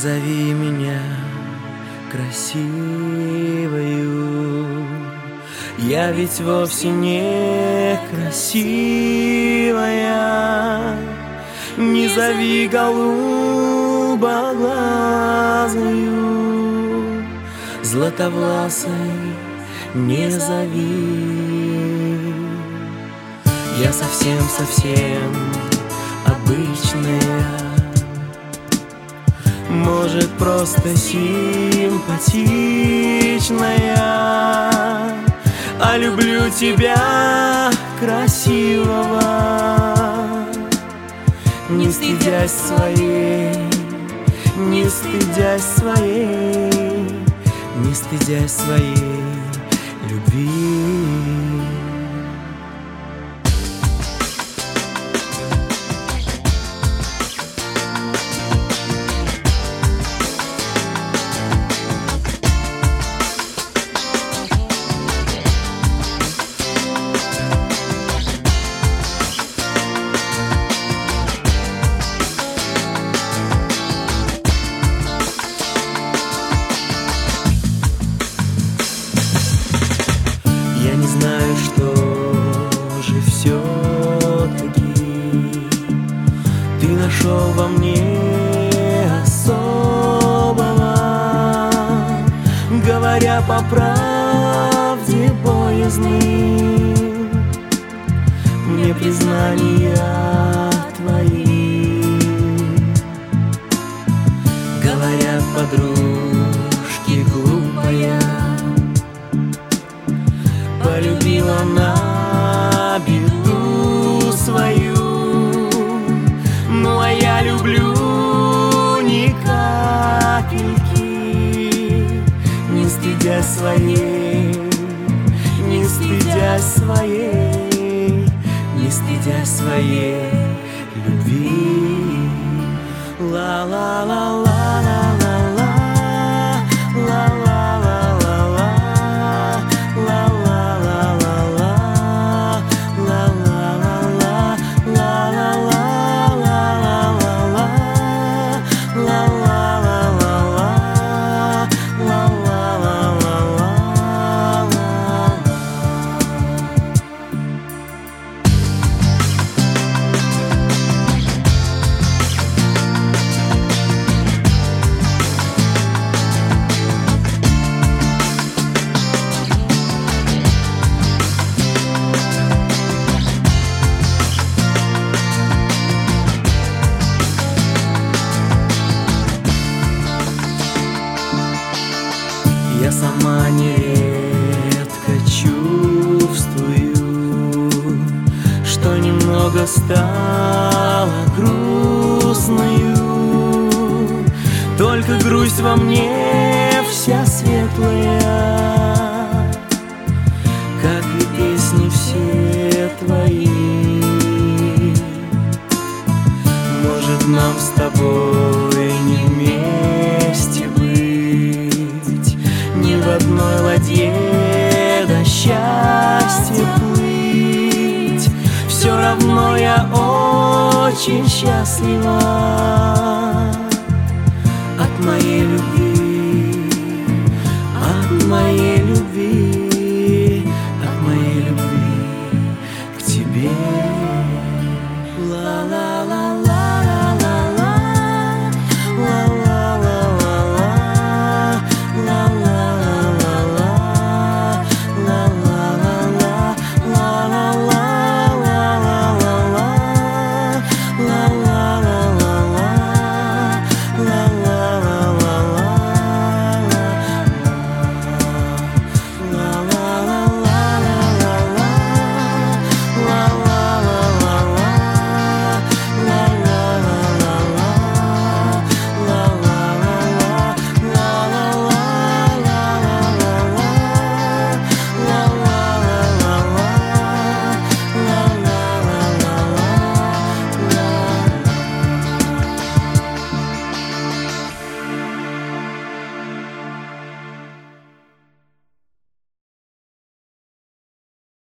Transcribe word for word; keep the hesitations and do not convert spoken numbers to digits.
зови меня красивою, я ведь вовсе не красивая. Не зови голубоглазою, златовласой не зови. Я совсем-совсем обычная, может, просто симпатичная, а люблю тебя красивого, не стыдясь своей, не стыдясь своей, не стыдясь своей любви. Я не знаю, что же все-таки ты нашел во мне особого. Говоря по правде, боязны мне признания твои. Говорят подружки, глупая, полюбила на беду свою. Ну а я люблю ни капельки, не стыдясь своей, не стыдясь своей, не стыдясь своей любви. Ла-ла-ла-ла-ла-ла-ла, ла-ла-ла-ла-ла. Я сама нередко чувствую, что немного стала грустною. Только грусть во мне вся светлая, как и песни все твои. Может, нам с тобой не вместе быть, не в одной ладье до счастья плыть. Все равно я очень счастлива от моей